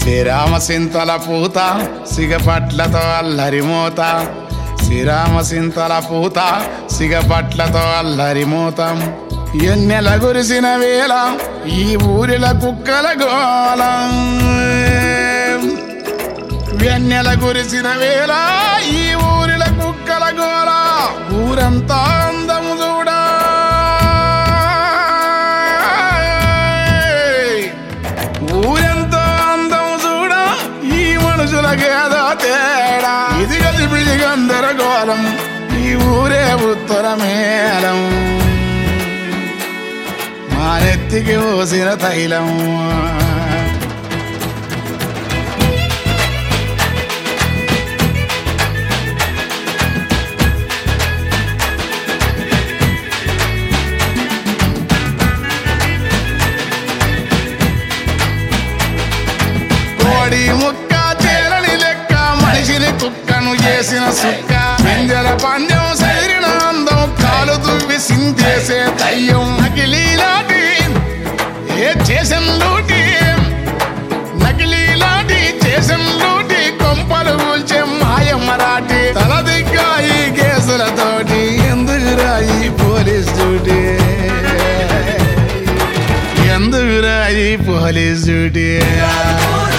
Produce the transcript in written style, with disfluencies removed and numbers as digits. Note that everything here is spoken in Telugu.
శ్రీరామ సింతల పూత సిగపట్లతో అల్లరిమోత శ్రీరామ సింతల పూత సిగపట్లతో అల్లరిమోతం ఎన్నెల గురిసిన వేళ ఈ ఊరిల కుక్కల గోళం వెన్నెల గురిసిన వేళ ఈ ఊరిల కుక్కల గోళ ఊరంతా అందము చూడా ఊరంతా అందము చూడా ఈ మనుషులకేదో తేడా ఇది గజిబిజి గందరగోళం ఈ ఊరే ఉత్తర మేళం మానెత్తికి పోసిన తైలం కోడి ముక్క చేరని లెక్క మనిషిని కుక్కను చేసిన సుక్క పింజల పందెం సైరిన అందం కాలు దువ్వి సిందేసే దయ్యం నకిలీలాటి ఏ చేసం లూటి నకిలీలాటి చేసం లూటి కొంపలు కూల్చే మాయమ్మరాటి తల దిగ్గా ఈ కేసులతోటి ఎందుకురా ఈ పోలీస్ డ్యూటీ ఎందుకురా ఈ పోలీస్ డ్యూటీ